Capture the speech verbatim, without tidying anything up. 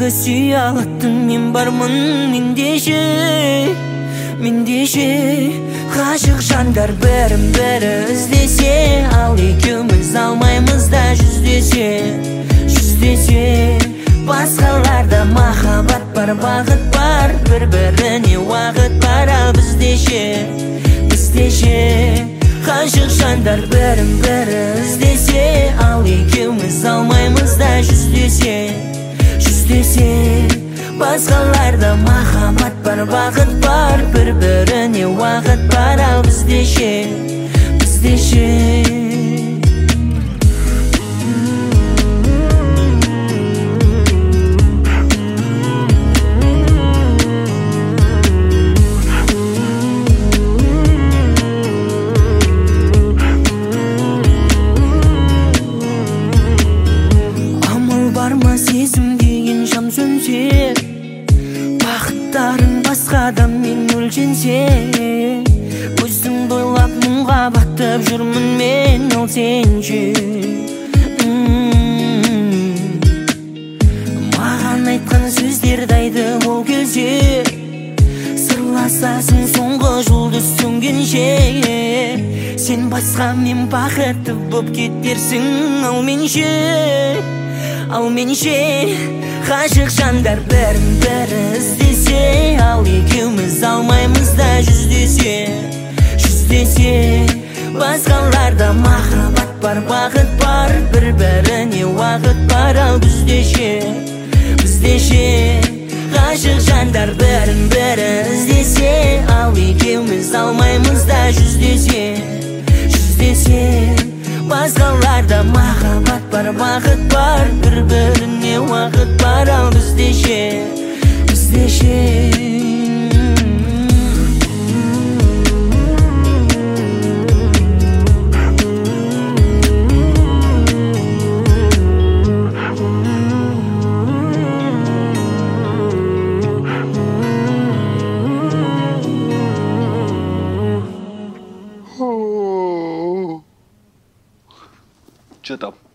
Жүректі сүйе алатын мен бармын мендеше, мендеше. Ғашық жандар бірін-бірі іздесе, ал екеуміз алмаймыз да жүздесе, жүздесе. Басқаларда махаббат бар, бағыт бар, бір-біріне уақыт бар, ал біздеше, біздеше. Ғашық жандар бірін-бірі іздесе, ал екеуміз алмаймыз да жүздесе, жүздесе. Басқаларда махаббат бар, бағыт бар, бір-біріне уақыт бар, ал біздеше, біздеше. Сезім деген шам сөнсе, бақыттарың басқада мен өлшенсе, өзіңді ойлап мұңға батып жүрмін мен, ал сенше. Маған айтқан сөздерді айды ол келсе, сырласасың соңғы жұлдыз сөнгенше. Сен басқа мен бақытты боп кетерсің, ал менше, ал менше. Ғашық жандар бірін-бірі іздесе, ал екеуміз алмаймыз да жүздесе, жүздесе. Басқаларда махаббат бар, бағыт бар, бір-біріне уақыт бар, ал біздеше, біздеше. Ғашық жандар бірін-бірі іздесе, ал екеуміз алмаймыз да жүздесе, жүздесе. Басқаларда махаббат бар, бағыт бар, бір-біріне уақыт бар, ал біздеше, біздеше. Что там?